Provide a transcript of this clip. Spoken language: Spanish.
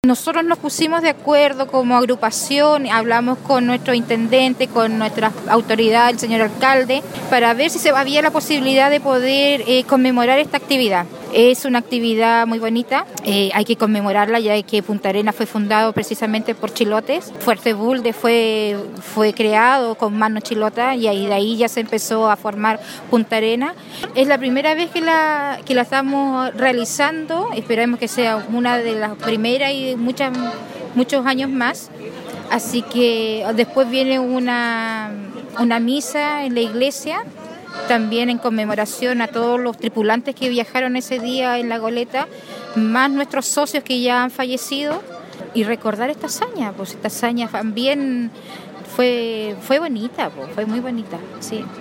Nosotros nos pusimos de acuerdo como agrupación, hablamos con nuestro intendente, con nuestra autoridad, el señor alcalde, para ver si había la posibilidad de poder conmemorar esta actividad. Es una actividad muy bonita, hay que conmemorarla ya que Punta Arenas fue fundado precisamente por chilotes. Fuerte Bulde fue creado con Mano Chilota y de ahí ya se empezó a formar Punta Arenas. Es la primera vez que la estamos realizando, esperamos que sea una de las primeras y muchos años más. Así que después viene una misa en la iglesia, también en conmemoración a todos los tripulantes que viajaron ese día en la goleta, más nuestros socios que ya han fallecido, y recordar esta hazaña, pues esta hazaña también fue bonita, pues, fue muy bonita, sí.